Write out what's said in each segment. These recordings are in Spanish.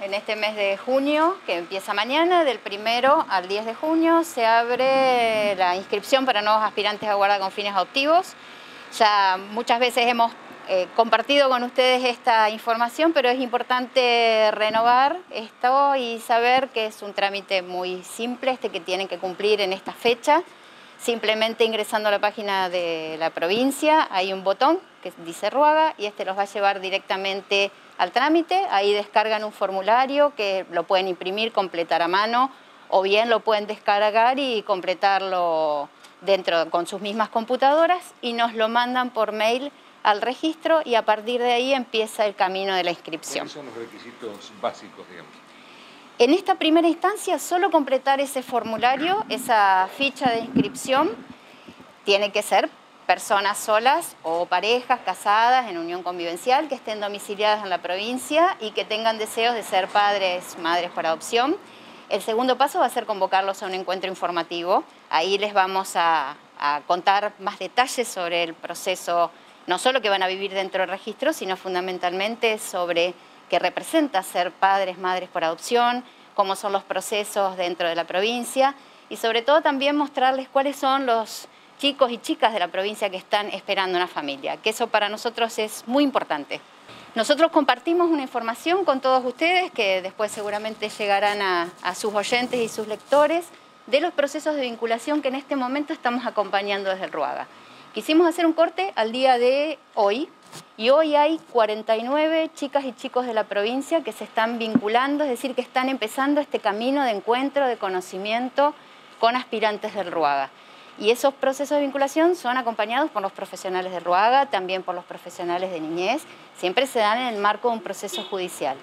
en este mes de junio, que empieza mañana, del 1 al 10 de junio, se abre la inscripción para nuevos aspirantes a guarda con fines adoptivos. Ya muchas veces hemos compartido con ustedes esta información, pero es importante renovar esto y saber que es un trámite muy simple, que tienen que cumplir en esta fecha. Simplemente ingresando a la página de la provincia, hay un botón que dice Ruaga y los va a llevar directamente al trámite. Ahí descargan un formulario que lo pueden imprimir, completar a mano, o bien lo pueden descargar y completarlo con sus mismas computadoras y nos lo mandan por mail al registro y a partir de ahí empieza el camino de la inscripción. ¿Cuáles son los requisitos básicos, digamos? En esta primera instancia, solo completar ese formulario, esa ficha de inscripción, tiene que ser personas solas o parejas casadas en unión convivencial que estén domiciliadas en la provincia y que tengan deseos de ser padres, madres por adopción. El segundo paso va a ser convocarlos a un encuentro informativo. Ahí les vamos a contar más detalles sobre el proceso, no solo que van a vivir dentro del registro, sino fundamentalmente sobre qué representa ser padres, madres por adopción, cómo son los procesos dentro de la provincia y sobre todo también mostrarles cuáles son los chicos y chicas de la provincia que están esperando una familia, que eso para nosotros es muy importante. Nosotros compartimos una información con todos ustedes que después seguramente llegarán a sus oyentes y sus lectores de los procesos de vinculación que en este momento estamos acompañando desde el Ruaga. Quisimos hacer un corte al día de hoy y hoy hay 49 chicas y chicos de la provincia que se están vinculando, es decir, que están empezando este camino de encuentro, de conocimiento con aspirantes del Ruaga. Y esos procesos de vinculación son acompañados por los profesionales de Ruaga, también por los profesionales de niñez, siempre se dan en el marco de un proceso judicial.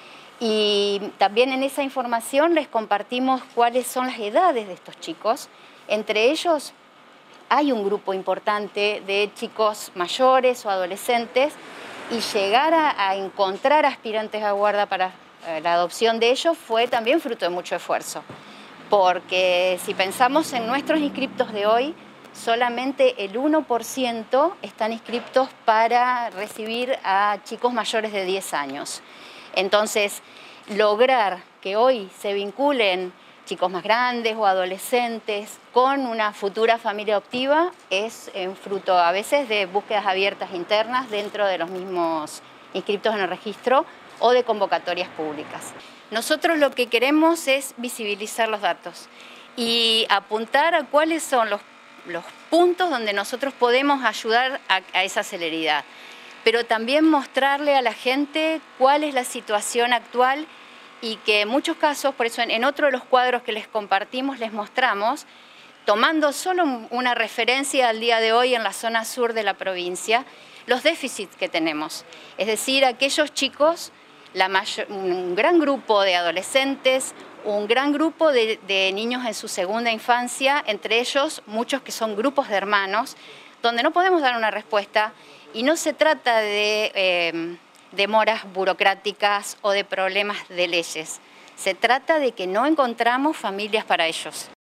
Y también en esa información les compartimos cuáles son las edades de estos chicos. Entre ellos hay un grupo importante de chicos mayores o adolescentes y llegar a encontrar aspirantes a guarda para la adopción de ellos fue también fruto de mucho esfuerzo. Porque si pensamos en nuestros inscriptos de hoy, solamente el 1% están inscriptos para recibir a chicos mayores de 10 años. Entonces, lograr que hoy se vinculen chicos más grandes o adolescentes con una futura familia adoptiva es fruto a veces de búsquedas abiertas internas dentro de los mismos inscriptos en el registro o de convocatorias públicas. Nosotros lo que queremos es visibilizar los datos y apuntar a cuáles son los puntos donde nosotros podemos ayudar a esa celeridad, pero también mostrarle a la gente cuál es la situación actual y que en muchos casos, por eso en otro de los cuadros que les compartimos, les mostramos, tomando solo una referencia al día de hoy en la zona sur de la provincia, los déficits que tenemos. Es decir, aquellos chicos, un gran grupo de adolescentes, un gran grupo de niños en su segunda infancia, entre ellos muchos que son grupos de hermanos, donde no podemos dar una respuesta y no se trata de demoras burocráticas o de problemas de leyes. Se trata de que no encontramos familias para ellos.